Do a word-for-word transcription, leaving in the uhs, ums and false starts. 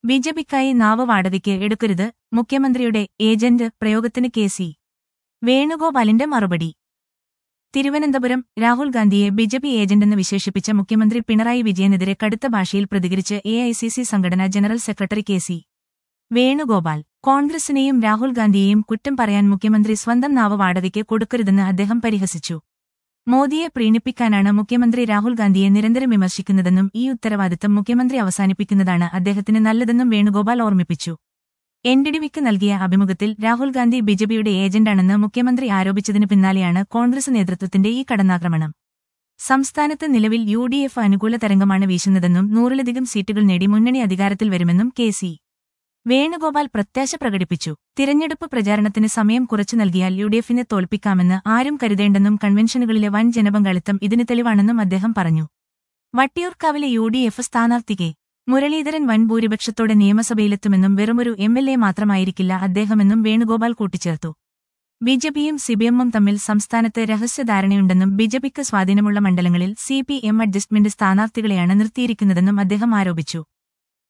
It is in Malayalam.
ബിജെപിക്കായി നാവ് വാടകയ്ക്ക് എടുക്കരുത്, മുഖ്യമന്ത്രിയുടെ ഏജന്റ് പ്രയോഗത്തിന് കെ സി വേണുഗോപാലിന്റെ മറുപടി. തിരുവനന്തപുരം രാഹുൽ ഗാന്ധിയെ ബിജെപി ഏജന്റെന്ന് വിശേഷിപ്പിച്ച മുഖ്യമന്ത്രി പിണറായി വിജയനെതിരെ കടുത്ത ഭാഷയിൽ പ്രതികരിച്ച് എ ഐ സി സി സംഘടനാ general secretary K C Venugopal. കോൺഗ്രസിനെയും രാഹുൽ ഗാന്ധിയെയും കുറ്റം പറയാൻ മുഖ്യമന്ത്രി സ്വന്തം നാവ് വാടകയ്ക്ക് കൊടുക്കരുതെന്ന് അദ്ദേഹം പരിഹസിച്ചു. മോദിയെ പ്രീണിപ്പിക്കാനാണ് മുഖ്യമന്ത്രി രാഹുൽ ഗാന്ധിയെ നിരന്തരം വിമർശിക്കുന്നതെന്നും ഈ ഉത്തരവാദിത്തം മുഖ്യമന്ത്രി അവസാനിപ്പിക്കുന്നതാണ് അദ്ദേഹത്തിന് നല്ലതെന്നും വേണുഗോപാൽ ഓർമ്മിപ്പിച്ചു. എൻ ഡി ടി വിക്ക് നൽകിയ അഭിമുഖത്തിൽ രാഹുൽ ഗാന്ധി ബിജെപിയുടെ ഏജന്റാണെന്ന് മുഖ്യമന്ത്രി ആരോപിച്ചതിനു പിന്നാലെയാണ് കോൺഗ്രസ് നേതൃത്വത്തിന്റെ ഈ കടന്നാക്രമണം. സംസ്ഥാനത്ത് നിലവിൽ യു ഡി എഫ് അനുകൂല തരംഗമാണ് വീശുന്നതെന്നും നൂറിലധികം സീറ്റുകൾ നേടി മുന്നണി അധികാരത്തിൽ വരുമെന്നും കെ സി വേണുഗോപാൽ പ്രത്യാശ പ്രകടിപ്പിച്ചു. തിരഞ്ഞെടുപ്പ് പ്രചാരണത്തിന് സമയം കുറച്ചു നൽകിയാൽ യു ഡി എഫിനെ തോൽപ്പിക്കാമെന്ന് ആരും കരുതേണ്ടെന്നും കൺവെൻഷനുകളിലെ വൻ ജനപങ്കാളിത്തം ഇതിന് തെളിവാണെന്നും അദ്ദേഹം പറഞ്ഞു. വട്ടിയൂർക്കാവിലെ യു ഡി എഫ് സ്ഥാനാർത്ഥി കെ മുരളീധരൻ വൻ ഭൂരിപക്ഷത്തോടെ നിയമസഭയിലെത്തുമെന്നും വെറുമൊരു എം എൽ എ മാത്രമായിരിക്കില്ല അദ്ദേഹമെന്നും വേണുഗോപാൽ കൂട്ടിച്ചേർത്തു. ബിജെപിയും സിപിഎമ്മും തമ്മിൽ സംസ്ഥാനത്ത് രഹസ്യധാരണയുണ്ടെന്നും ബിജെപിക്ക് സ്വാധീനമുള്ള മണ്ഡലങ്ങളിൽ സി പി എം അഡ്ജസ്റ്റ്മെന്റ് സ്ഥാനാർത്ഥികളെയാണ് നിർത്തിയിരിക്കുന്നതെന്നും അദ്ദേഹം ആരോപിച്ചു.